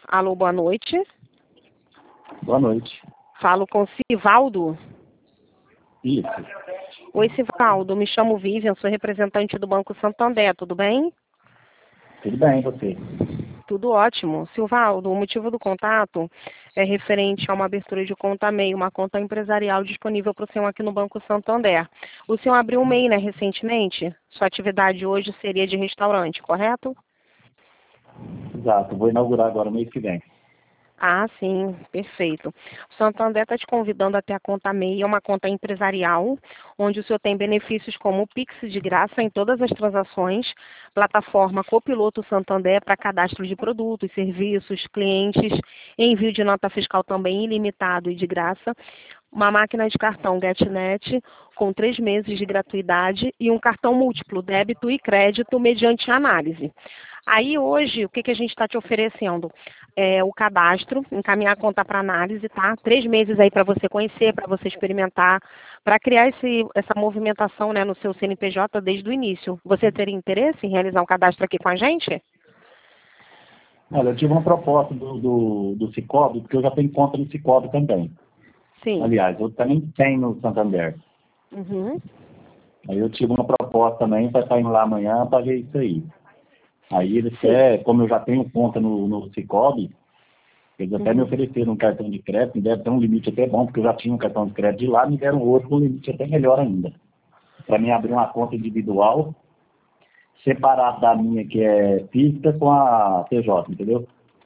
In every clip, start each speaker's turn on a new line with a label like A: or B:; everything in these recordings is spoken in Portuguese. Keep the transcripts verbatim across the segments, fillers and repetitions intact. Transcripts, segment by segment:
A: Alô, boa noite.
B: Boa noite.
A: Falo com Sivaldo.
B: Isso.
A: Oi, Sivaldo. Me chamo Vivian, sou representante do Banco Santander, tudo bem?
B: Tudo bem, você?
A: Tudo ótimo. Sivaldo, o motivo do contato é referente a uma abertura de conta MEI, uma conta empresarial disponível para o senhor aqui no Banco Santander. O senhor abriu um MEI, né, recentemente? Sua atividade hoje seria de restaurante, correto?
B: Exato. Vou inaugurar agora mês que vem.
A: Ah, sim, perfeito. O Santander está te convidando a ter a conta MEI, é uma conta empresarial, onde o senhor tem benefícios como o Pix de graça em todas as transações, plataforma Copiloto Santander para cadastro de produtos, serviços, clientes, envio de nota fiscal também ilimitado e de graça, uma máquina de cartão GetNet com três meses de gratuidade e um cartão múltiplo, débito e crédito, mediante análise. Aí hoje, o que, que a gente está te oferecendo? É o cadastro, encaminhar a conta para análise, tá? Três meses aí para você conhecer, para você experimentar, para criar esse, essa movimentação, né, no seu C N P J desde o início. Você teria interesse em realizar um cadastro aqui com a gente?
B: Olha, eu tive uma proposta do, do, do Sicoob, porque eu já tenho conta no Sicoob também.
A: Sim.
B: Aliás, eu também tenho no Santander.
A: Uhum.
B: Aí eu tive uma proposta também para estar indo lá amanhã para ver isso aí. Aí eles
A: Sim.
B: até, como eu já tenho conta no, no Sicoob, eles até
A: Uhum.
B: me ofereceram um cartão de crédito, me deram até um limite até bom, porque eu já tinha um cartão de crédito de lá, me deram outro com um limite até melhor ainda. Para mim abrir uma conta individual, separado da minha, que é física, com a P J, entendeu?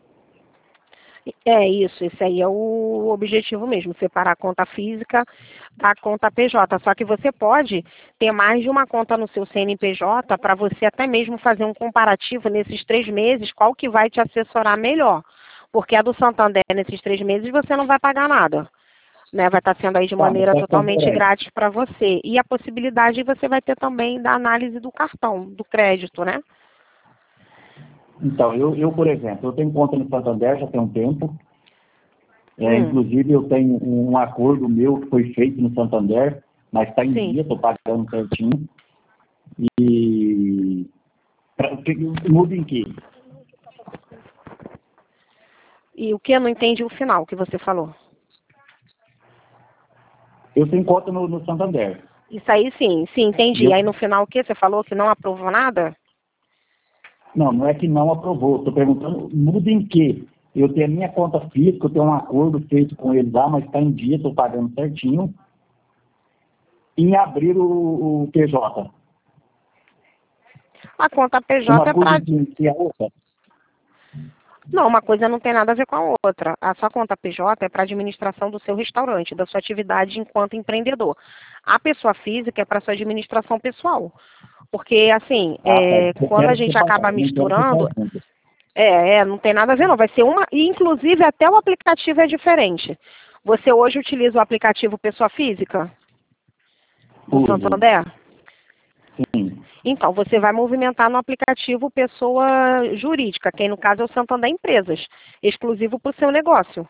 A: É isso, esse aí é o objetivo mesmo, separar a conta física da conta P J. Só que você pode ter mais de uma conta no seu C N P J para você até mesmo fazer um comparativo nesses três meses, qual que vai te assessorar melhor. Porque a do Santander, nesses três meses, você não vai pagar nada. Né? Vai estar sendo aí de
B: Tá, mas
A: maneira
B: qual que é a
A: totalmente
B: diferença?
A: grátis para você. E a possibilidade você vai ter também da análise do cartão, do crédito, né?
B: Então, eu, eu, por exemplo, eu tenho conta no Santander já tem um tempo. É,
A: Hum,
B: inclusive, eu tenho um acordo meu que foi feito no Santander, mas está em
A: sim.
B: dia, estou pagando certinho. E pra, que- muda em quê?
A: E o que eu não entendi o final que você falou?
B: Eu tenho conta no, no Santander.
A: Isso aí sim, sim,
B: E
A: entendi.
B: eu,
A: Aí no final o que? Você falou que não aprovou nada?
B: não, não é que não aprovou. Estou perguntando, muda em quê? Eu tenho a minha conta física, eu tenho um acordo feito com eles lá, mas está em dia, estou pagando certinho. Em abrir o, o P J.
A: A conta P J
B: Uma
A: é
B: coisa
A: para.
B: influencia a outra.
A: Não, uma coisa não tem nada a ver com a outra. A sua conta P J é para administração do seu restaurante, da sua atividade enquanto empreendedor. A pessoa física é para sua administração pessoal. Porque, assim,
B: Ah, tá.
A: é,
B: Eu
A: quando a
B: quero
A: gente
B: separar,
A: acaba
B: eu não quero ficar
A: misturando,
B: junto.
A: é, é, não tem nada a ver, não. Vai ser uma. E, inclusive, até o aplicativo é diferente. Você hoje utiliza o aplicativo Pessoa Física do
B: Uso.
A: Santander?
B: Sim,
A: Então, você vai movimentar no aplicativo pessoa jurídica, que no caso é o Santander Empresas, exclusivo para o seu negócio.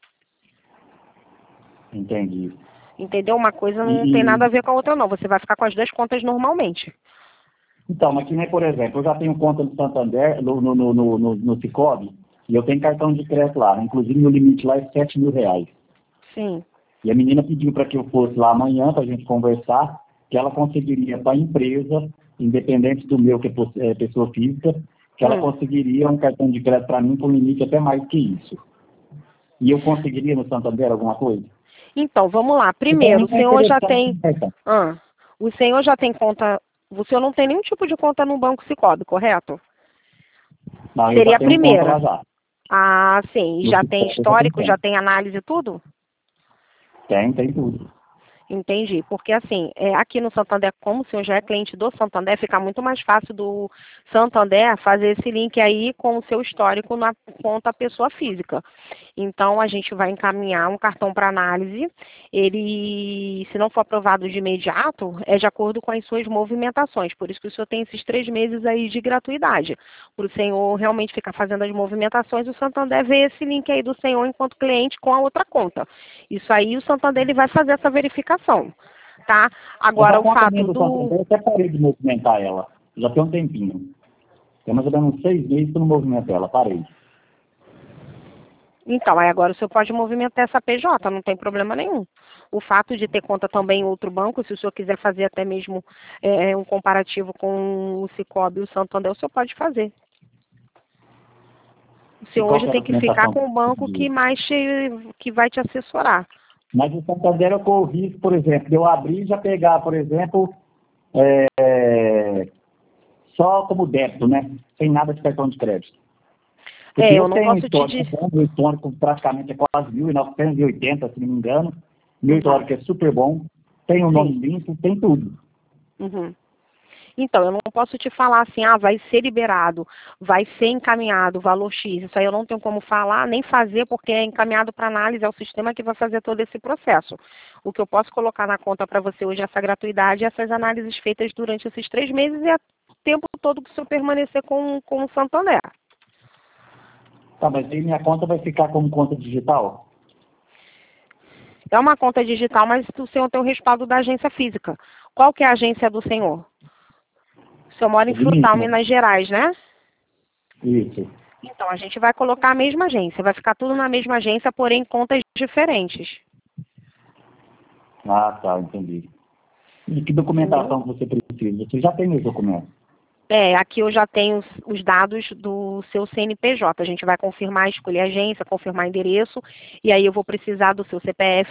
B: entendi.
A: Entendeu? Uma coisa
B: E,
A: não tem nada a
B: e-
A: ver com a outra, não. Você vai ficar com as duas contas normalmente.
B: então, mas que nem, por exemplo, eu já tenho conta no Santander, no, no, no, no, no, no Sicoob, e eu tenho cartão de crédito lá. Inclusive, meu limite lá é sete mil reais.
A: Sim.
B: E a menina pediu para que eu fosse lá amanhã para a gente conversar, que ela conseguiria para a empresa, independente do meu, que é po- é pessoa física, que ela
A: Hum.
B: conseguiria um cartão de crédito para mim com limite até mais que isso. E eu conseguiria no Santander alguma coisa?
A: Então, vamos lá.
B: Então,
A: Primeiro,
B: não
A: o
B: é
A: senhor já
B: interessante
A: tem.
B: conversar.
A: Ah, o senhor já tem conta. O senhor não tem nenhum tipo de conta no Banco Cicobi, correto?
B: Não, eu já
A: Seria a
B: tenho conta lá
A: primeira.
B: já.
A: Ah, sim. E
B: No
A: já tem
B: Sicoob eu já tenho
A: histórico, já
B: conta.
A: tem análise e tudo?
B: Tem, tem tudo.
A: Entendi, porque assim, é, aqui no Santander, como o senhor já é cliente do Santander, fica muito mais fácil do Santander fazer esse link aí com o seu histórico na conta pessoa física. Então, a gente vai encaminhar um cartão para análise. Ele, se não for aprovado de imediato, é de acordo com as suas movimentações. Por isso que o senhor tem esses três meses aí de gratuidade. Para o senhor realmente ficar fazendo as movimentações, o Santander vê esse link aí do senhor enquanto cliente com a outra conta. Isso aí, o Santander ele vai fazer essa verificação, tá?
B: Essa
A: Agora, o
B: conta minha
A: fato
B: do
A: do...
B: Santander, eu até parei de movimentar ela. Já tem um tempinho. Tem mais ou menos uns seis meses que eu não movimento ela, parei.
A: Então, aí agora o senhor pode movimentar essa P J, não tem problema nenhum. O fato de ter conta também em outro banco, se o senhor quiser fazer até mesmo é, um comparativo com o Sicoob e o Santander, o senhor pode fazer. O
B: E
A: senhor
B: qual
A: hoje
B: que é a
A: tem que ficar
B: documentação
A: com o banco que mais te, que vai te assessorar.
B: Mas o Santander eu corro o risco, por exemplo, de eu abrir e já pegar, por exemplo, é, só como débito, né? Sem nada de cartão de crédito. Porque
A: É, eu
B: eu
A: não
B: tenho um
A: posso te
B: histórico
A: dizer.
B: bom, meu histórico praticamente é quase mil novecentos e oitenta, se não me engano. Meu
A: Uhum.
B: histórico é super bom, tem o nome
A: Sim.
B: limpo, tem tudo.
A: Uhum. Então, eu não posso te falar assim, ah, vai ser liberado, vai ser encaminhado o valor X. Isso aí eu não tenho como falar, nem fazer, porque é encaminhado para análise, é o sistema que vai fazer todo esse processo. O que eu posso colocar na conta para você hoje é essa gratuidade e essas análises feitas durante esses três meses e é o tempo todo que o senhor permanecer com, com o Santander.
B: Tá, mas aí minha conta vai ficar como conta digital?
A: É uma conta digital, mas o senhor tem o respaldo da agência física. Qual que é a agência do senhor? O senhor mora em
B: É de mim,
A: Frutal,
B: né?
A: Minas Gerais, né?
B: Isso.
A: Então, a gente vai colocar a mesma agência. Vai ficar tudo na mesma agência, porém contas diferentes.
B: Ah, tá, entendi. E que
A: Entendeu?
B: documentação que você precisa? Você já tem os documentos?
A: É, aqui eu já tenho os, os dados do seu C N P J. A gente vai confirmar, escolher a agência, confirmar endereço, e aí eu vou precisar do seu C P F,